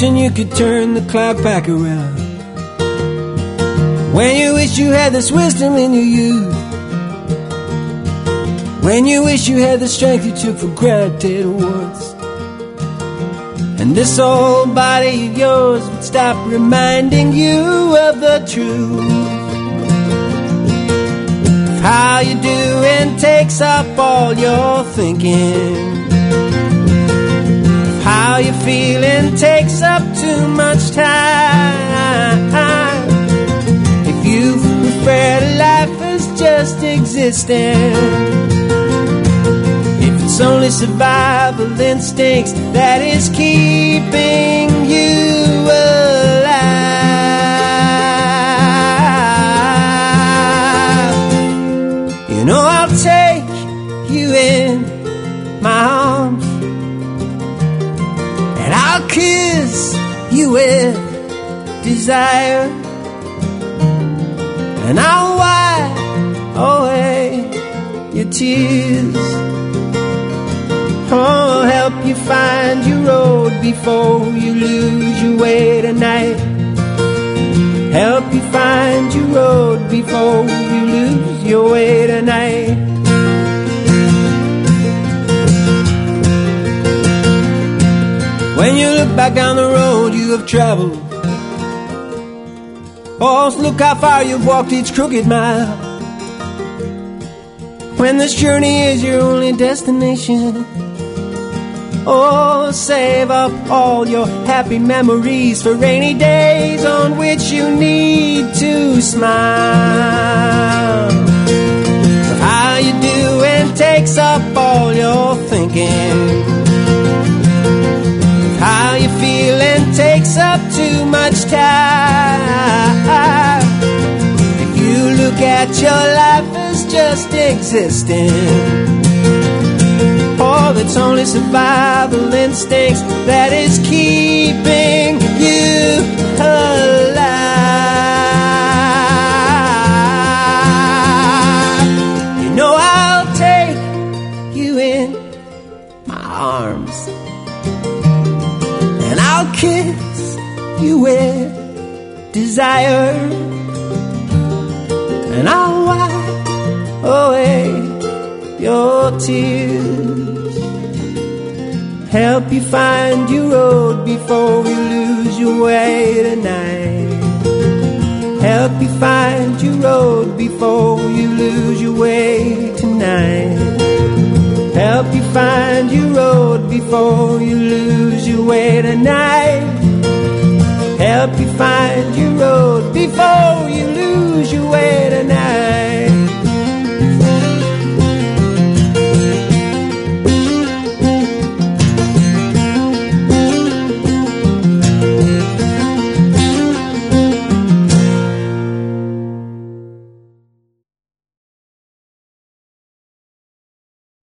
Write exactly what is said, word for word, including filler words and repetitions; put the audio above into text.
wishing you could turn the clock back around, when you wish you had this wisdom in your youth, when you wish you had the strength you took for granted once, and this old body of yours would stop reminding you of the truth. How you doing takes up all your thinking. How you feeling takes up too much time. If you prefer to life as just existing, if it's only survival instincts that is keeping you alive, you know I'll take you in my arms, and I'll kiss you with desire, and I'll wipe away your tears. Oh, help you find your road before you lose your way tonight. Help you find your road before you lose your way tonight. When you look back down the road you have traveled, oh, look how far you've walked each crooked mile. When this journey is your only destination, oh, save up all your happy memories for rainy days on which you need to smile. How you doing takes up all your thinking. How you feeling takes up too much time. If you look at your life as just existing, oh, it's only survival instincts that is keeping you alive. You know I'll take you in my arms, and I'll kiss you with desire, and I'll wipe away your tears. Help you find your road before you lose your way tonight. Help you find your road before you lose your way tonight. Help you find your road before you lose your way tonight. Help you find your road before you